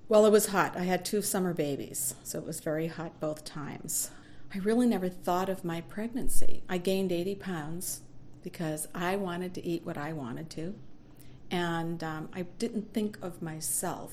Well, it was hot. I had 2 summer babies, so it was very hot both times. I really never thought of my pregnancy. I gained 80 pounds because I wanted to eat what I wanted to, and I didn't think of myself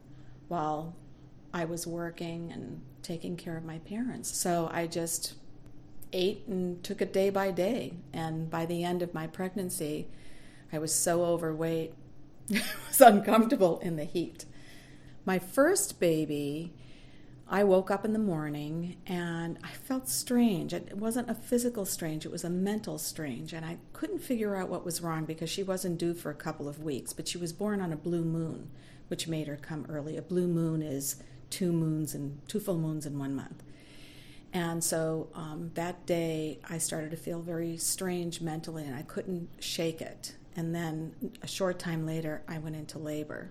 while I was working and taking care of my parents. So I just ate and took it day by day, and by the end of my pregnancy, I was so overweight, it was uncomfortable in the heat. My first baby, I woke up in the morning and I felt strange. It wasn't a physical strange, it was a mental strange. And I couldn't figure out what was wrong because she wasn't due for a couple of weeks. But she was born on a blue moon, which made her come early. A blue moon is 2 full moons in 1 month. And so that day I started to feel very strange mentally and I couldn't shake it. And then a short time later I went into labor.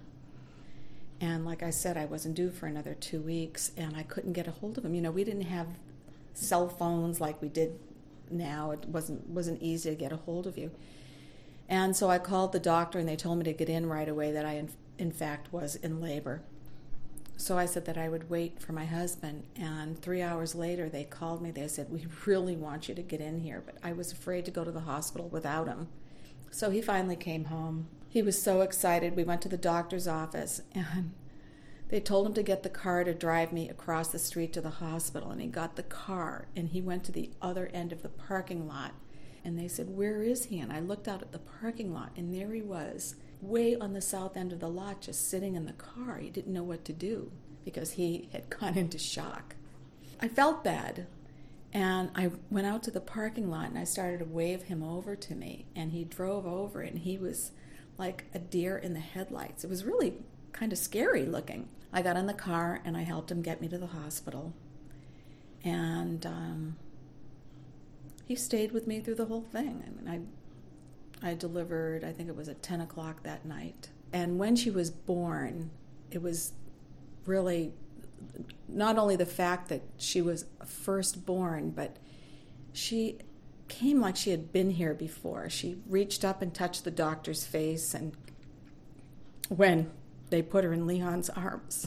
And like I said, I wasn't due for another 2 weeks, and I couldn't get a hold of him. You know, we didn't have cell phones like we did now. It wasn't easy to get a hold of you. And so I called the doctor, and they told me to get in right away, that I, in fact, was in labor. So I said that I would wait for my husband, and 3 hours later they called me. They said, "We really want you to get in here," but I was afraid to go to the hospital without him. So he finally came home. He was so excited. We went to the doctor's office, and they told him to get the car to drive me across the street to the hospital. And he got the car, and he went to the other end of the parking lot. And they said, "Where is he?" And I looked out at the parking lot, and there he was, way on the south end of the lot, just sitting in the car. He didn't know what to do because he had gone into shock. I felt bad. And I went out to the parking lot, and I started to wave him over to me. And he drove over, and he was like a deer in the headlights. It was really kind of scary looking. I got in the car and I helped him get me to the hospital. And he stayed with me through the whole thing. I mean, I delivered, I think it was at 10 o'clock that night. And when she was born, it was really not only the fact that she was firstborn, but she came like she had been here before. She reached up and touched the doctor's face, and when they put her in Leon's arms,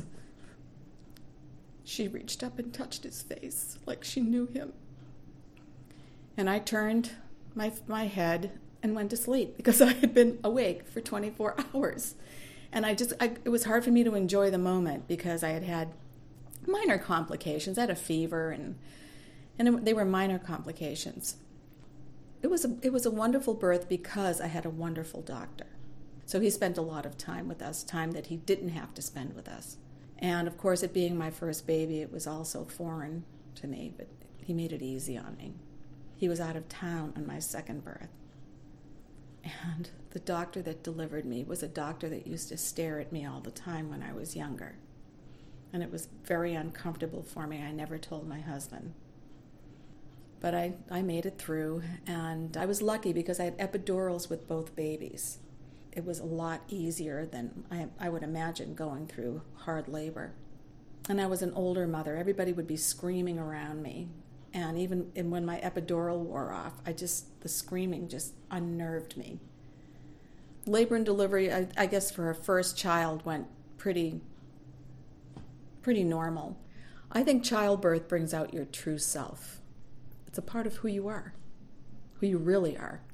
she reached up and touched his face like she knew him. And I turned my head and went to sleep because I had been awake for 24 hours. And it was hard for me to enjoy the moment because I had minor complications. I had a fever, and they were minor complications. It was a wonderful birth because I had a wonderful doctor. So he spent a lot of time with us, time that he didn't have to spend with us. And of course, it being my first baby, it was also foreign to me, but he made it easy on me. He was out of town on my second birth. And the doctor that delivered me was a doctor that used to stare at me all the time when I was younger. And it was very uncomfortable for me. I never told my husband. But I made it through, and I was lucky because I had epidurals with both babies. It was a lot easier than I would imagine going through hard labor. And I was an older mother. Everybody would be screaming around me. And even when my epidural wore off, the screaming just unnerved me. Labor and delivery, I guess for a first child, went pretty normal. I think childbirth brings out your true self. It's a part of who you are, who you really are.